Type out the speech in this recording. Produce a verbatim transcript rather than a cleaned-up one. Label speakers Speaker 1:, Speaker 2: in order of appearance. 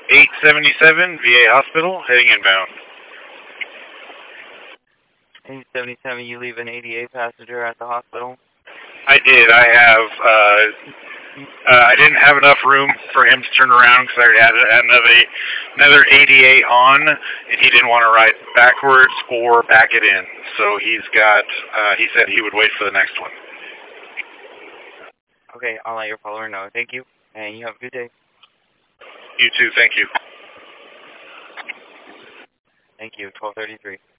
Speaker 1: eight seventy-seven V A Hospital, heading inbound.
Speaker 2: eight seventy-seven, you leave an A D A passenger at the hospital?
Speaker 1: I did. I have, uh, uh, I didn't have enough room for him to turn around because I had another, another A D A on, and he didn't want to ride backwards or back it in. So he's got, uh, he said he would wait for the next one.
Speaker 2: Okay, I'll let your follower know. Thank you, and you have a good day.
Speaker 1: You too, thank you.
Speaker 2: Thank you, twelve thirty-three.